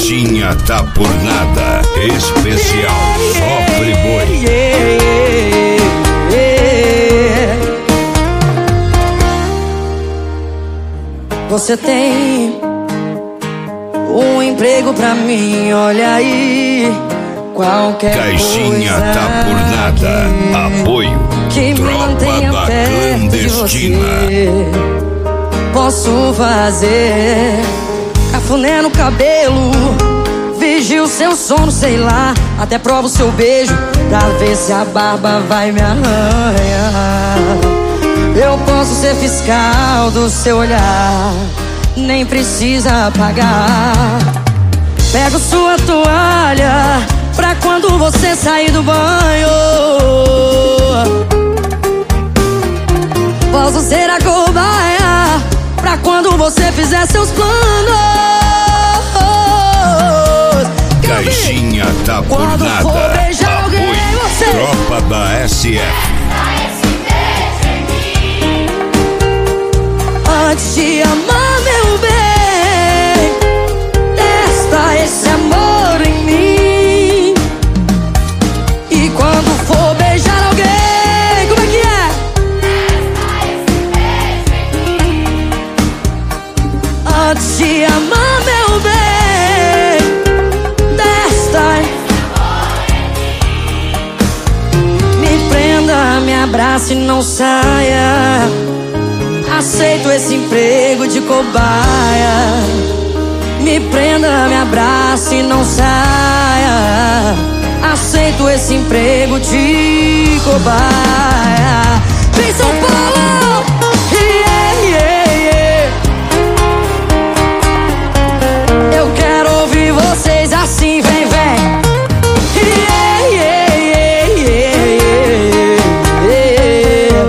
Caixinha tá por nada. Especial Sofre Boi. Você tem um emprego pra mim, olha aí. Qualquer Caixinha coisa tá por nada. Apoio que me mantenha Tropa da perto de Clandestina. você. Posso fazer cafuné no cabelo, vigio seu sono, sei lá. Até provo seu beijo pra ver se a barba vai me arranhar. Eu posso ser fiscal do seu olhar, nem precisa apagar. Pego sua toalha pra quando você sair do banho. Posso ser a cobaia pra quando você fizer seus planos. Caixinha tá por Quando nada. for beijar alguém, Apoio você Tropa da SF. antes de amar, meu bem, testa esse amor em mim. E quando for beijar alguém, como é que é? Antes de amar, meu bem, testa esse amor em mim. Me prenda, me abrace e não saia. Aceito esse emprego de cobaia. Me prenda, me abrace e não saia. Aceito esse emprego de cobaia. Vem São Paulo! Yeah, yeah, yeah. Eu quero ouvir vocês assim, vem, vem. Yeah, yeah, yeah, yeah, yeah.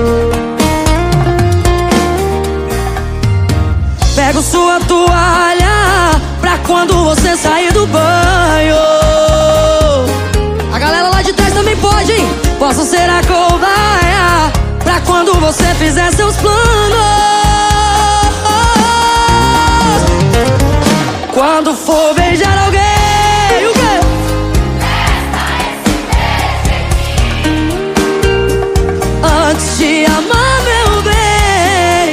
Pego sua toalha pra quando você sair do banho. A galera lá de trás também pode, hein? Posso ser a cobaia pra quando você fizer seus planos. Quando for beijar alguém, o quê? Antes de amar, meu bem,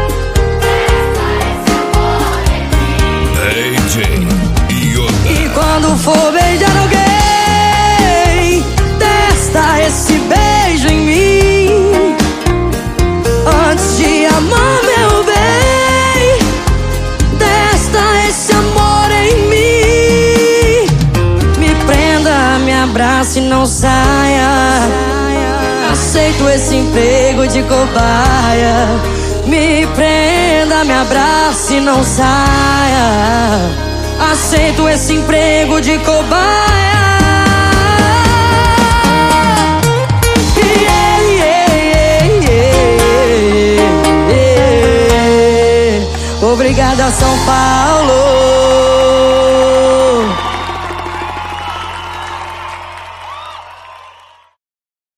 DJ Yoda. e quando for beijar alguém, testa esse beijo em mim. Antes de amar, meu bem, testa esse amor em mim. Me prenda, me abrace e não saia. Aceito esse emprego de cobaia. Me prenda, me abrace e não saia. Aceito esse emprego de cobaia. Yeah, yeah, yeah, yeah, yeah. Obrigada, São Paulo.